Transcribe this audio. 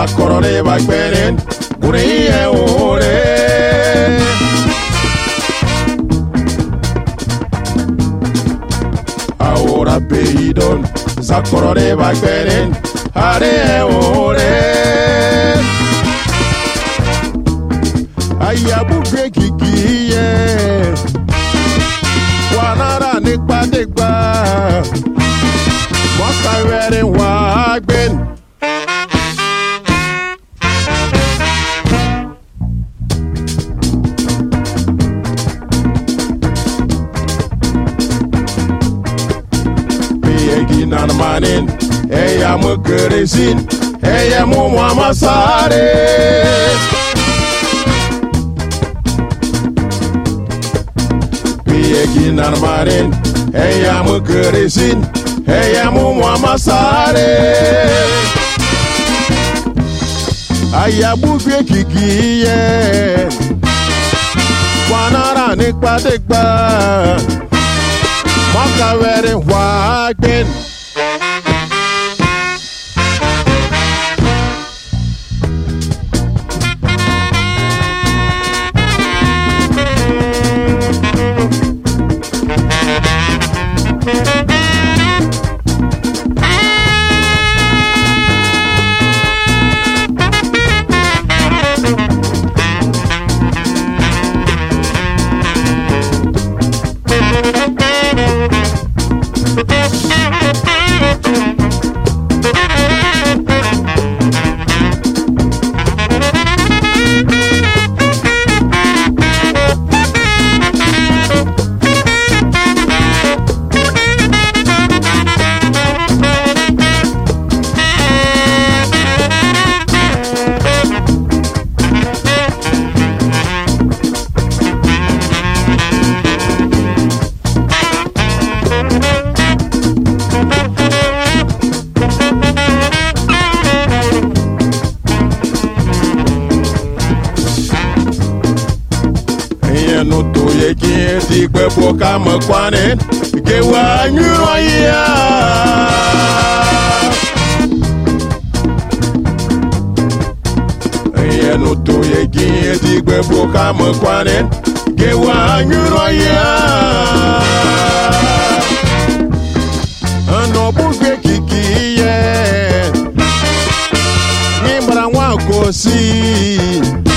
Zakorore bagberen Kuriye ore Ahora peidon Zakorore bagberen Are ore Ayabu bekikiye Wanara nikpa nikpa Wakawere wagben Nanmanin, eya mukeresin, eya muamasare. Pieki nanmanin, eya mukeresin, eya muamasare. Ayabu bekikiye, wanara nikpa dekpa, makawere wagben. No to ye ki gbe po ka mo kwanen ke wa nyuro ya ye no to ye ki gbe po ka mo kwanen ke wa nyuro ya ano bu ke kiki ye ni mbara wa ko si